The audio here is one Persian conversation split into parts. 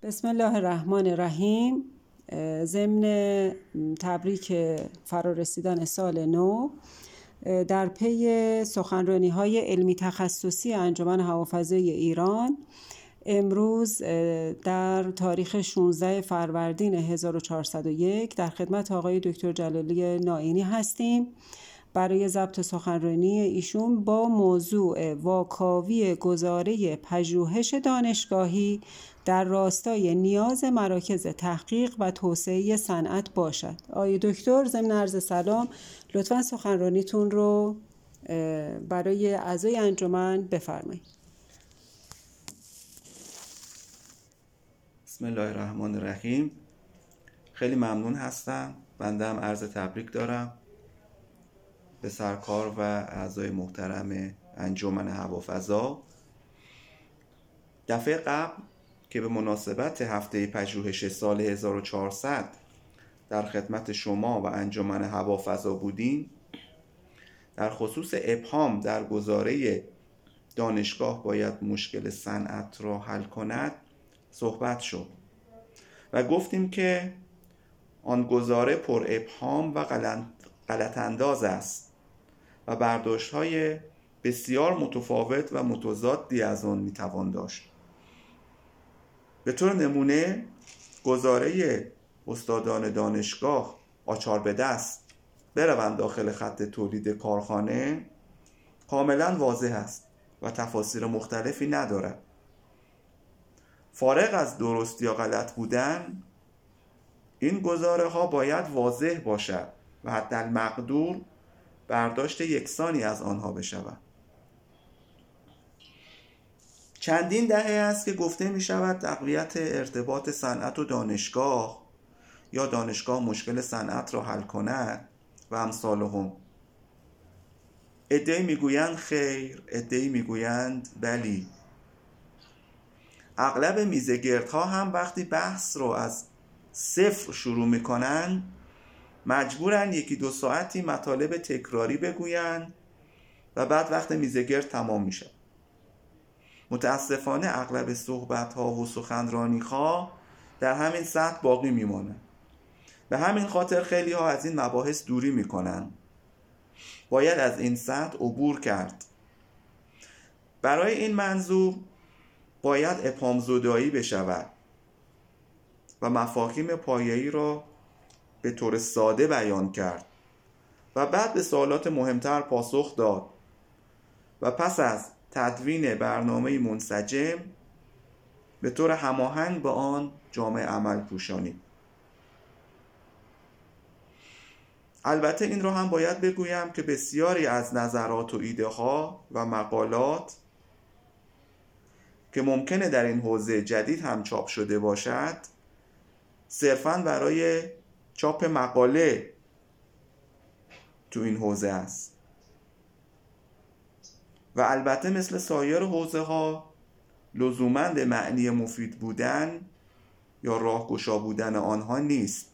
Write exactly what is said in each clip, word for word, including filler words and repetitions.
بسم الله الرحمن الرحیم. ضمن تبریک فرارسیدن سال نو، در پی سخنرانی‌های علمی تخصصی انجمن هوافضای ایران، امروز در تاریخ شانزده فروردین هزار و چهارصد و یک در خدمت آقای دکتر جلالی نائینی هستیم برای ضبط سخنرانی ایشون با موضوع واکاوی گزاره پژوهش دانشگاهی در راستای نیاز مراکز تحقیق و توسعه صنعت باشد. آقای دکتر، ضمن عرض سلام لطفاً سخنرانیتون رو برای اعضای انجمن بفرمایید. بسم الله الرحمن الرحیم. خیلی ممنون هستم. بنده هم عرض تبریک دارم به سرکار و اعضای محترم انجمن هوافضا. دفعه قبل که به مناسبت هفته پژوهش سال هزار و چهارصد در خدمت شما و انجمن هوافضا بودیم، در خصوص ابهام در گزاره دانشگاه باید مشکل صنعت را حل کند صحبت شد و گفتیم که آن گزاره پر ابهام و غلط انداز است و برداشت‌های بسیار متفاوت و متضادی از آن میتوان داشت. به طور نمونه گزاره استادان دانشگاه آچار به دست بروند داخل خط تولید کارخانه کاملا واضح است و تفاسیر مختلفی ندارد. فارغ از درست یا غلط بودن، این گزاره ها باید واضح باشد و حتی المقدور برداشت یکسانی از آنها بشود. چندین دهه است که گفته می شود تقویت ارتباط صنعت و دانشگاه یا دانشگاه مشکل صنعت را حل کند و امثالهم. عده‌ای می گویند خیر، عده‌ای می گویند بلی. اغلب میزگردها هم وقتی بحث رو از صفر شروع می کنند مجبورن یکی دو ساعتی مطالب تکراری بگویند و بعد وقت میزگرد تمام میشه. متاسفانه اغلب صحبت‌ها و سخنرانی‌ها در همین سطح باقی میمانند. به همین خاطر خیلی ها از این مباحث دوری میکنن. باید از این سطح عبور کرد. برای این منظور باید ابهام زدایی بشود و مفاهیم پایه‌ای را به طور ساده بیان کرد و بعد به سوالات مهمتر پاسخ داد و پس از تدوین برنامه منسجم به طور هماهنگ با آن جامع عمل پوشانید. البته این را هم باید بگویم که بسیاری از نظرات و ایده ها و مقالات که ممکنه در این حوزه جدید هم چاپ شده باشد صرفاً برای چاپ مقاله تو این حوزه است و البته مثل سایر حوزه ها لزوماً به معنی مفید بودن یا راهگشا بودن آنها نیست.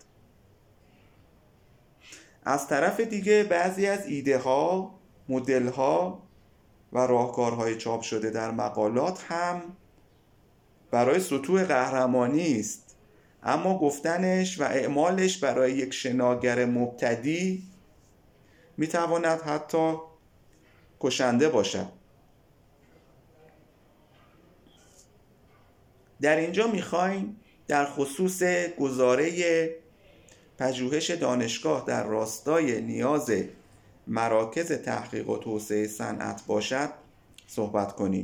از طرف دیگه بعضی از ایده ها، مدل ها و راهکارهای چاپ شده در مقالات هم برای سطوح قهرمانی است، اما گفتنش و اعمالش برای یک شناگر مبتدی میتواند حتی کشنده باشد. در اینجا میخوایم در خصوص گزاره پژوهش دانشگاه در راستای نیاز مراکز تحقیق و توسعه صنعت باشد صحبت کنیم.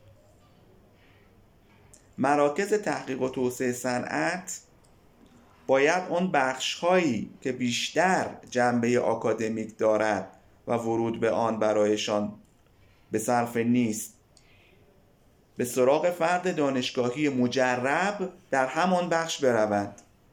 مراکز تحقیق و توسعه صنعت باید اون بخش‌هایی که بیشتر جنبه آکادمیک دارد و ورود به آن برایشان به صرف نیست به سراغ فرد دانشگاهی مجرب در همان بخش بروند.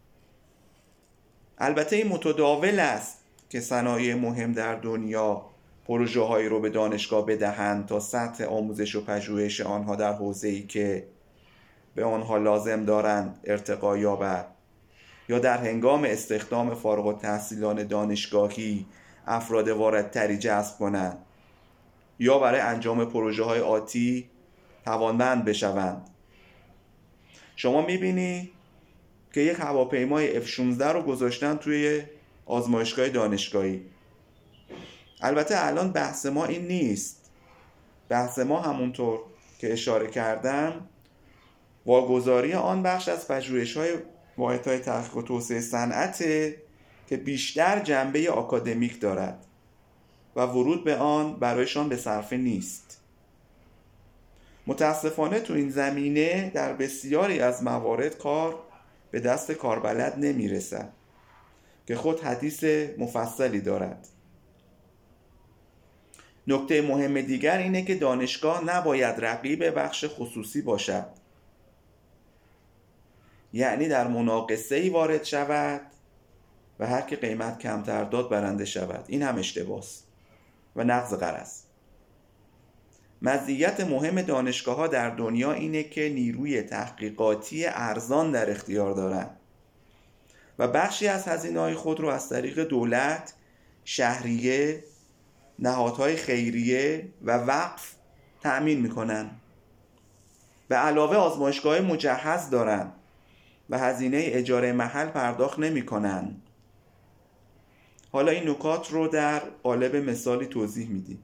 البته این متداول است که صنایع مهم در دنیا پروژه هایی رو به دانشگاه بدهند تا سطح آموزش و پژوهش آنها در حوزه‌ای که به آنها لازم دارند ارتقا یابد یا در هنگام استخدام فارغ التحصیلان دانشگاهی افراد واردتری جذب کنند یا برای انجام پروژه های آتی توانمند بشوند. شما میبینی که یک هواپیمای اف شانزده رو گذاشتن توی آزمایشگاه دانشگاهی. البته الان بحث ما این نیست. بحث ما همونطور که اشاره کردم واگذاری آن بخش از پژوهش‌های واحدهای تحقیق و توسعه صنعته که بیشتر جنبه آکادمیک دارد و ورود به آن برایشان به صرفه نیست. متاسفانه تو این زمینه در بسیاری از موارد کار به دست کاربلد نمیرسد که خود حدیث مفصلی دارد. نکته مهم دیگر اینه که دانشگاه نباید رقیب بخش خصوصی باشد، یعنی در مناقصه‌ای وارد شود و هر که قیمت کمتر داد برنده شود. این هم اشتباهه و نقض غرض. مزیت مهم دانشگاه‌ها در دنیا اینه که نیروی تحقیقاتی ارزان در اختیار دارند و بخشی از هزینه‌های خود رو از طریق دولت، شهریه، نهادهای خیریه و وقف تأمین میکنن. به علاوه آزمایشگاه مجهز دارن و هزینه اجاره محل پرداخت نمیکنن. حالا این نکات رو در قالب مثالی توضیح میدیم.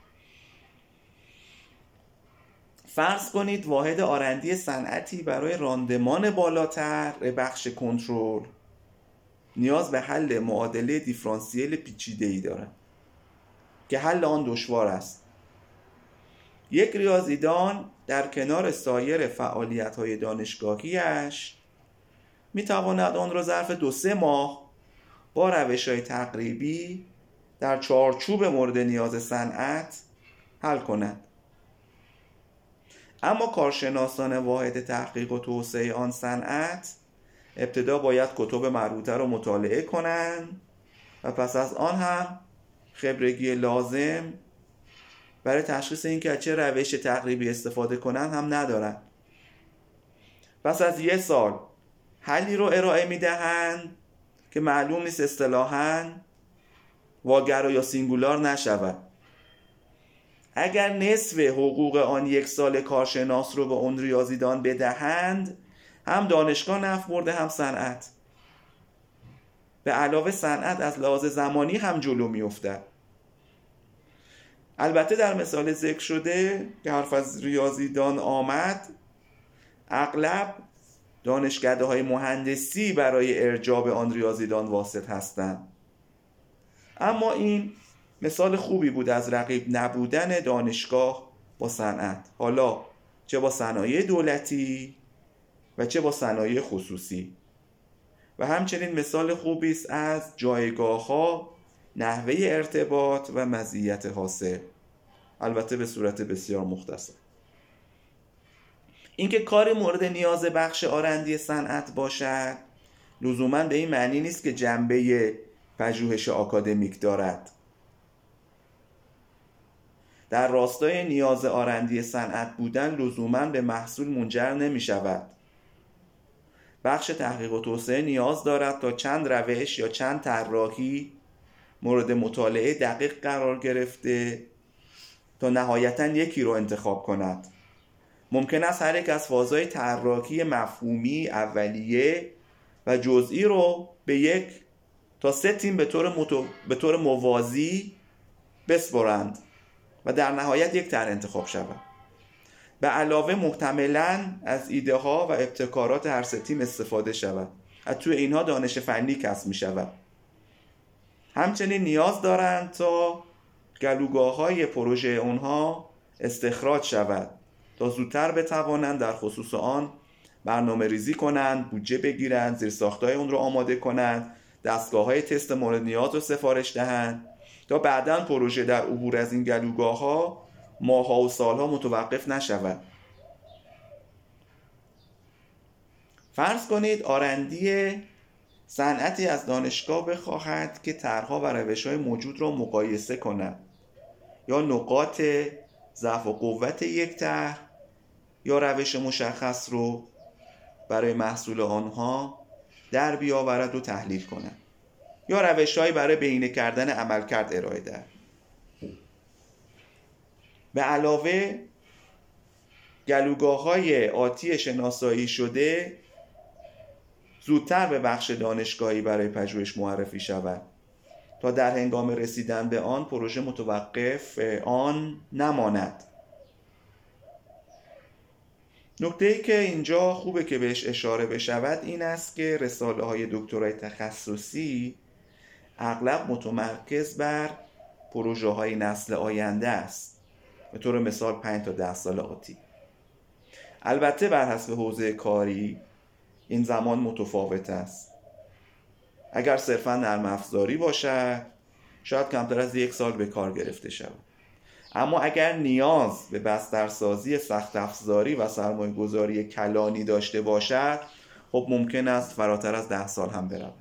فرض کنید واحد آرندی صنعتی برای راندمان بالاتر بخش کنترل نیاز به حل معادله دیفرانسیل پیچیده‌ای دارد که حل آن دشوار است. یک ریاضیدان در کنار سایر فعالیت‌های دانشگاهیش می‌تواند آن را ظرف دو سه ماه با روش‌های تقریبی در چارچوب مورد نیاز صنعت حل کند. اما کارشناسان واحد تحقیق و توسعه آن صنعت ابتدا باید کتب مربوطه را مطالعه کنند و پس از آن هم خبرگی لازم برای تشخیص اینکه چه روش تقریبی استفاده کنند هم ندارند. پس از یک سال حلی رو ارائه میدهند که معلوم نیست اصطلاحاً واگرا یا سینگولار نشود. اگر نصف حقوق آن یک سال کارشناس رو به اون ریاضیدان بدهند، هم دانشگاه نفع برده هم صنعت. به علاوه صنعت از لحاظ زمانی هم جلو میافتد. البته در مثال ذکر شده که حرف از ریاضیدان آمد، اغلب دانشکده‌های مهندسی برای ارجاع به آن ریاضیدان واسط هستند. اما این مثال خوبی بود از رقیب نبودن دانشگاه با صنعت، حالا چه با صنایع دولتی و چه با صنایع خصوصی. و همچنین مثال خوبی است از جایگاه‌ها، نحوه ارتباط و مزیت حاصل، البته به صورت بسیار مختصر. اینکه کار مورد نیاز بخش آرندی صنعت باشد لزوماً به این معنی نیست که جنبه پژوهش آکادمیک دارد. در راستای نیاز آرندی صنعت بودن لزوماً به محصول منجر نمی شود. بخش تحقیق و توسعه نیاز دارد تا چند روش یا چند طراحی مورد مطالعه دقیق قرار گرفته تا نهایتاً یکی رو انتخاب کند. ممکن است هر یک از فازهای طراحی مفهومی اولیه و جزئی رو به یک تا سه تیم به طور متو... به طور موازی بسپرند و در نهایت یک طرح انتخاب شود. به علاوه محتملاً از ایده ها و ابتکارات هر سه تیم استفاده شود. از توی اینها دانش فنی کسب می شود. همچنین نیاز دارند تا گلوگاه های پروژه اونها استخراج شود تا زودتر بتوانند در خصوص آن برنامه ریزی کنند، بودجه بگیرند، زیرساختهای اون رو آماده کنند، دستگاه های تست مورد نیاز رو سفارش دهند تا بعداً پروژه در عبور از این گلوگاه ها ماه‌ها و سالها متوقف نشود. فرض کنید آرندی صنعتی از دانشگاه بخواهد که طرح‌ها و روش‌های موجود را مقایسه کند یا نقاط ضعف و قوت یک طرح یا روش مشخص رو برای محصول آنها در بیاورد و تحلیل کند یا روش‌هایی برای بهینه کردن عملکرد ارائه دهد. به علاوه گلوگاه‌های آتی شناسایی شده زودتر به بخش دانشگاهی برای پژوهش معرفی شود تا در هنگام رسیدن به آن پروژه متوقف آن نماند. نکته‌ای که اینجا خوبه که بهش اشاره بشود این است که رساله های دکترای تخصصی اغلب متمرکز بر پروژه های نسل آینده است، به طور مثال پنج تا ده سال آتی. البته بر حسب حوزه کاری این زمان متفاوت است. اگر صرفا نرم افزاری باشد شاید کمتر از یک سال به کار گرفته شود، اما اگر نیاز به بسترسازی سخت افزاری و سرمایه گذاری کلانی داشته باشد خب ممکن است فراتر از ده سال هم برود.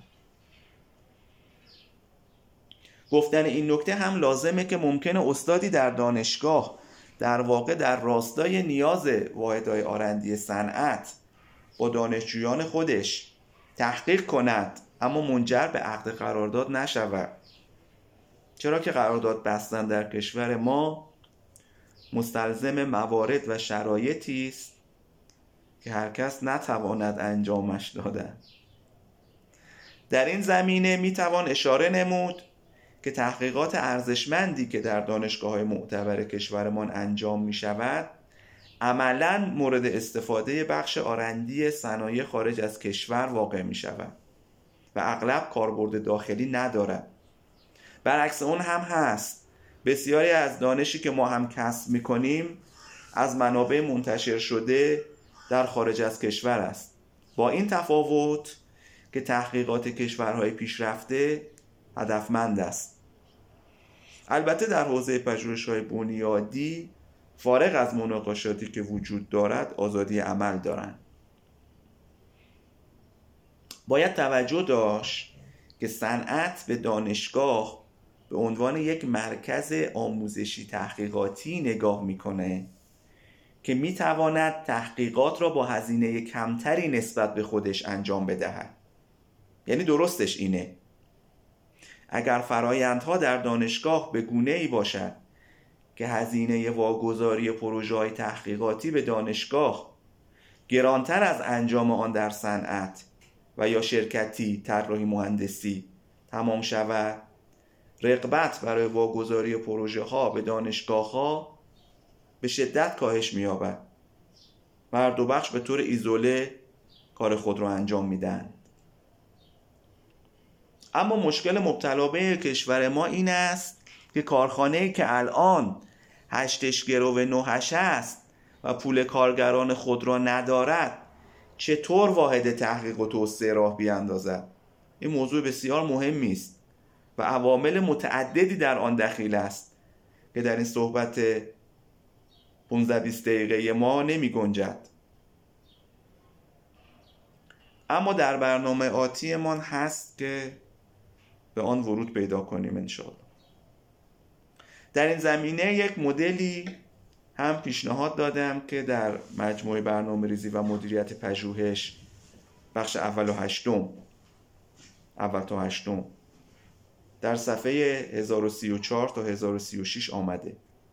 گفتن این نکته هم لازمه که ممکنه استادی در دانشگاه در واقع در راستای نیاز واحدهای آرندی صنعت با دانشجویان خودش تحقیق کند اما منجر به عقد قرارداد نشود، چرا که قرارداد بستن در کشور ما مستلزم موارد و شرایطی است که هر کس نتواند انجامش دادن. در این زمینه میتوان اشاره نمود که تحقیقات ارزشمندی که در دانشگاه‌های معتبر کشورمان انجام می‌شود عملاً مورد استفاده بخش آرندی صنایع خارج از کشور واقع می‌شود و اغلب کاربرد داخلی ندارد. برعکس اون هم هست. بسیاری از دانشی که ما هم کسب می‌کنیم از منابع منتشر شده در خارج از کشور است، با این تفاوت که تحقیقات کشورهای پیشرفته هدفمند است. البته در حوزه پژوهش‌های بنیادی فارغ از مناقشاتی که وجود دارد آزادی عمل دارند. باید توجه داشت که صنعت به دانشگاه به عنوان یک مرکز آموزشی تحقیقاتی نگاه میکنه که میتواند تحقیقات را با هزینه کمتری نسبت به خودش انجام بدهد. یعنی درستش اینه، اگر فرایندها در دانشگاه به گونه‌ای باشد که هزینه واگذاری پروژه‌های تحقیقاتی به دانشگاه گرانتر از انجام آن در صنعت و یا شرکتی طراحی مهندسی تمام شود، رغبت برای واگذاری پروژه‌ها به دانشگاه‌ها به شدت کاهش می‌یابد و هر دو بخش به طور ایزوله کار خود را انجام میدن. اما مشکل مبتلا به کشور ما این است که کارخانه‌ای که الان هشتش گرو نهش است و پول کارگران خود را ندارد چطور واحد تحقیق و توسعه راه بیاندازد؟ این موضوع بسیار مهمی است و عوامل متعددی در آن دخیل است که در این صحبت پانزده بیست دقیقه ما نمی گنجد. اما در برنامه آتی من هست که به آن ورود پیدا کنیم انشاءالله. در این زمینه یک مدلی هم پیشنهاد دادم که در مجموعه برنامه ریزی و مدیریت پژوهش بخش اول و هشتم اول تا هشتم در صفحه هزار و سی و چهار تا هزار و سی و شش آمده.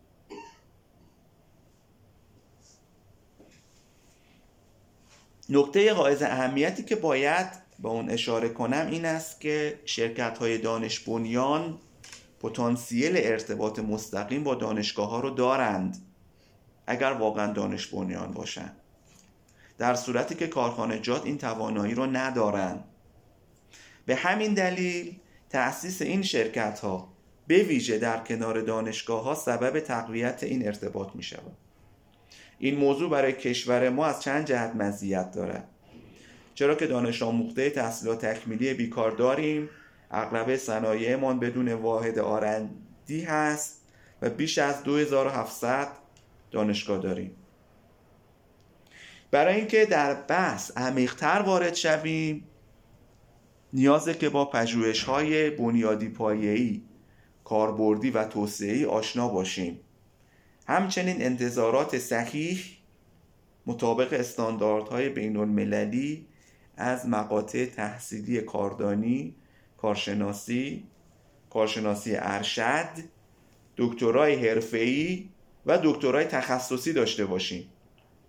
نکته حائز اهمیتی که باید به اون اشاره کنم این است که شرکت‌های دانش بنیان پتانسیل ارتباط مستقیم با دانشگاه‌ها رو دارند اگر واقعا دانش بنیان باشند، در صورتی که کارخانجات این توانایی رو ندارند. به همین دلیل تأسیس این شرکت‌ها به ویژه در کنار دانشگاه‌ها سبب تقویت این ارتباط می‌شود. این موضوع برای کشور ما از چند جهت مزیت دارد، چرا که دانش آموخته تحصیلات تکمیلی بیکار داریم، اغلب صنایعمان بدون واحد آرندی هست و بیش از دو هزار و هفتصد دانشگاه داریم. برای اینکه در بحث عمیق‌تر وارد شویم نیازه که با پژوهش‌های بنیادی پایه‌ای، کاربردی و توسعه‌ای آشنا باشیم. همچنین انتظارات صحیح مطابق استانداردهای بین‌المللی از مقاطع تحصیلی کاردانی، کارشناسی، کارشناسی ارشد، دکترای حرفه‌ای و دکترای تخصصی داشته باشیم.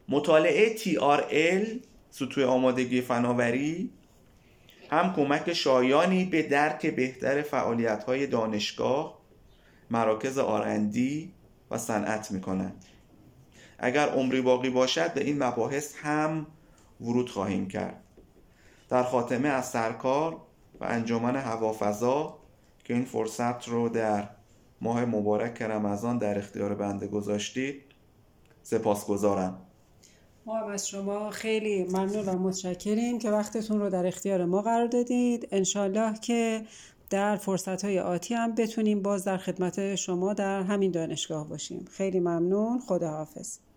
مطالعه تی آر ال سطوح آمادگی فناوری هم کمک شایانی به درک بهتر فعالیت‌های دانشگاه، مراکز آر اند دی و صنعت می‌کنند. اگر عمری باقی باشد به این مباحث هم ورود خواهیم کرد. در خاتمه از سرکار و انجمن هوافضا که این فرصت رو در ماه مبارک رمضان در اختیار بنده گذاشتید سپاسگزارم. ما هم از شما خیلی ممنون و متشکریم که وقتتون رو در اختیار ما قرار دادید. انشالله که در فرصت‌های آتی هم بتونیم باز در خدمت شما در همین دانشگاه باشیم. خیلی ممنون. خداحافظ.